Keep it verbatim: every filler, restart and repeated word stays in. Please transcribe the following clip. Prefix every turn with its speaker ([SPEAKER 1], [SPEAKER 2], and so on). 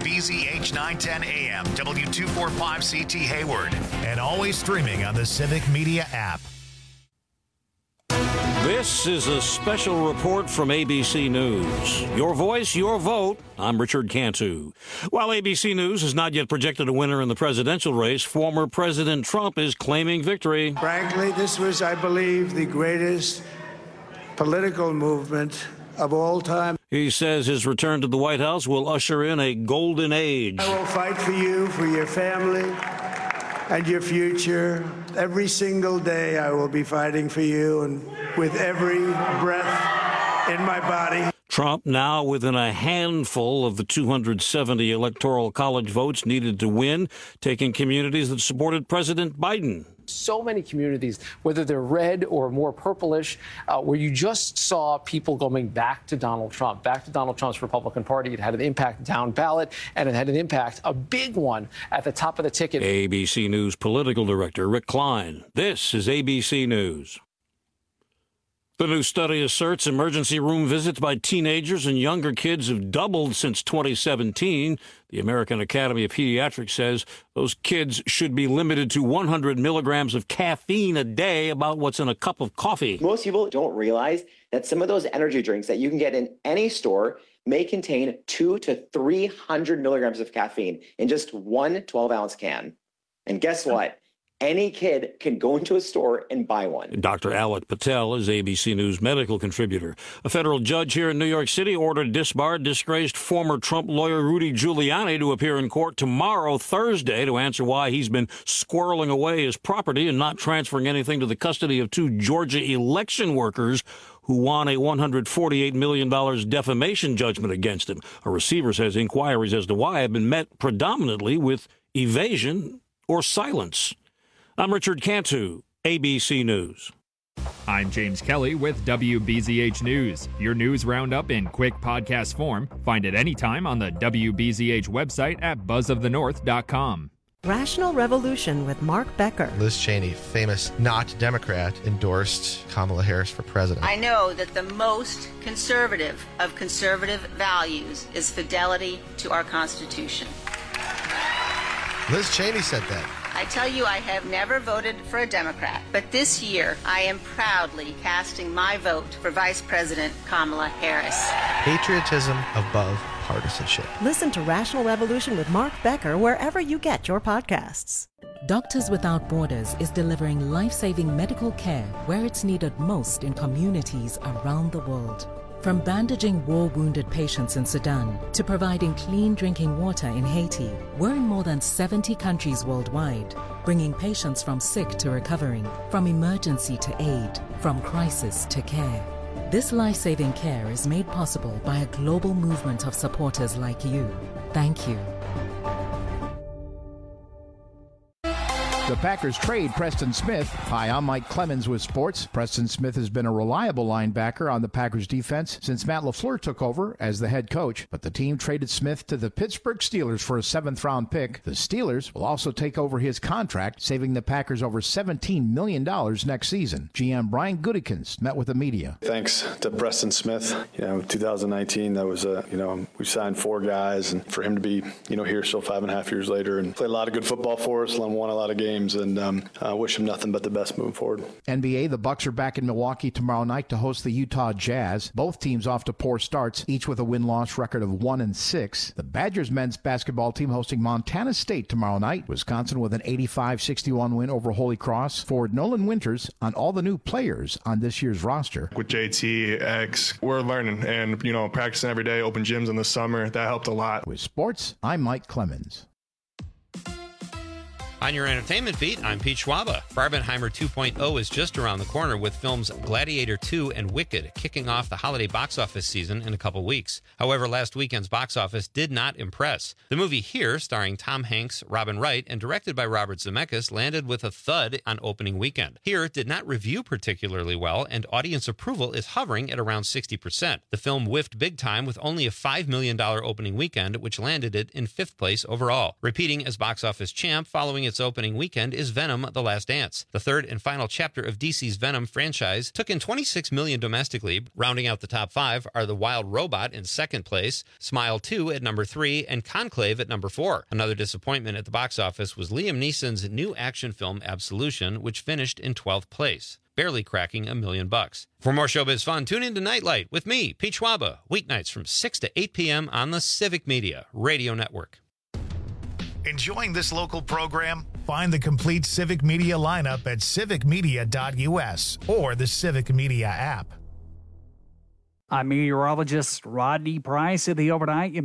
[SPEAKER 1] B Z H nine ten A M, W two forty-five C T Hayward, and always streaming on the Civic Media app.
[SPEAKER 2] This is a special report from A B C News. Your voice, your vote. I'm Richard Cantu. While A B C News has not yet projected a winner in the presidential race, former President Trump is claiming victory.
[SPEAKER 3] Frankly, this was, I believe, the greatest political movement of all time.
[SPEAKER 2] He says his return to the White House will usher in a golden age.
[SPEAKER 3] I will fight for you, for your family, and your future. Every single day I will be fighting for you, and with every breath in my body.
[SPEAKER 2] Trump now within a handful of the two hundred seventy Electoral College votes needed to win, taking communities that supported President Biden.
[SPEAKER 4] So many communities, whether they're red or more purplish, uh, where you just saw people going back to Donald Trump, back to Donald Trump's Republican Party. It had an impact down ballot, and it had an impact, a big one, at the top of the ticket.
[SPEAKER 2] A B C News political director Rick Klein. This is A B C News. The new study asserts emergency room visits by teenagers and younger kids have doubled since twenty seventeen. The American Academy of Pediatrics says those kids should be limited to one hundred milligrams of caffeine a day, about what's in a cup of coffee.
[SPEAKER 5] Most people don't realize that some of those energy drinks that you can get in any store may contain two to three hundred milligrams of caffeine in just one twelve ounce can. And guess what? Any kid can go into a store and buy one.
[SPEAKER 2] Doctor Alec Patel is A B C News medical contributor. A federal judge here in New York City ordered disbarred, disgraced former Trump lawyer Rudy Giuliani to appear in court tomorrow, Thursday, to answer why he's been squirreling away his property and not transferring anything to the custody of two Georgia election workers who won a one hundred forty-eight million dollars defamation judgment against him. A receiver says inquiries as to why have been met predominantly with evasion or silence. I'm Richard Cantu, A B C News.
[SPEAKER 6] I'm James Kelly with W B Z H News. Your news roundup in quick podcast form. Find it anytime on the W B Z H website at buzz of the north dot com.
[SPEAKER 7] Rational Revolution with Mark Becker.
[SPEAKER 8] Liz Cheney, famous not Democrat, endorsed Kamala Harris for president.
[SPEAKER 9] I know that the most conservative of conservative values is fidelity to our Constitution.
[SPEAKER 8] Liz Cheney said that.
[SPEAKER 9] I tell you, I have never voted for a Democrat, but this year I am proudly casting my vote for Vice President Kamala Harris.
[SPEAKER 8] Patriotism above partisanship.
[SPEAKER 7] Listen to Rational Revolution with Mark Becker wherever you get your podcasts.
[SPEAKER 10] Doctors Without Borders is delivering life-saving medical care where it's needed most in communities around the world. From bandaging war-wounded patients in Sudan to providing clean drinking water in Haiti, we're in more than seventy countries worldwide, bringing patients from sick to recovering, from emergency to aid, from crisis to care. This life-saving care is made possible by a global movement of supporters like you. Thank you.
[SPEAKER 11] The Packers trade Preston Smith. Hi, I'm Mike Clemens with sports. Preston Smith has been a reliable linebacker on the Packers defense since Matt LaFleur took over as the head coach. But the team traded Smith to the Pittsburgh Steelers for a seventh round pick. The Steelers will also take over his contract, saving the Packers over seventeen million dollars next season. G M Brian Gutekunst met with the media.
[SPEAKER 12] Thanks to Preston Smith. You know, two thousand nineteen, that was a, you know, we signed four guys, and for him to be, you know, here still five and a half years later and play a lot of good football for us, won a lot of games. And um, I wish him nothing but the best moving forward.
[SPEAKER 11] N B A, the Bucks are back in Milwaukee tomorrow night to host the Utah Jazz. Both teams off to poor starts, each with a win-loss record of one and six. The Badgers men's basketball team hosting Montana State tomorrow night. Wisconsin with an eighty-five sixty-one win over Holy Cross. Forward Nolan Winters on all the new players on this year's roster.
[SPEAKER 13] With J T, X, we're learning and, you know, practicing every day, open gyms in the summer. That helped a lot.
[SPEAKER 11] With sports, I'm Mike Clemens.
[SPEAKER 14] On your entertainment beat, I'm Pete Schwaba. Barbenheimer two point oh is just around the corner with films Gladiator two and Wicked kicking off the holiday box office season in a couple weeks. However, last weekend's box office did not impress. The movie Here, starring Tom Hanks, Robin Wright, and directed by Robert Zemeckis, landed with a thud on opening weekend. Here did not review particularly well, and audience approval is hovering at around sixty percent. The film whiffed big time with only a five million dollars opening weekend, which landed it in fifth place overall. Repeating as box office champ following its its opening weekend is Venom: The Last Dance. The third and final chapter of D C's Venom franchise took in twenty-six million dollars domestically. Rounding out the top five are The Wild Robot in second place, Smile two at number three, and Conclave at number four. Another disappointment at the box office was Liam Neeson's new action film Absolution, which finished in twelfth place, barely cracking a million bucks. For more showbiz fun, tune in to Nightlight with me, Pete Schwaba, weeknights from six to eight p.m. on the Civic Media Radio Network.
[SPEAKER 1] Enjoying this local program? Find the complete Civic Media lineup at civic media dot u s or the Civic Media app.
[SPEAKER 15] I'm meteorologist Rodney Price. In the overnight, you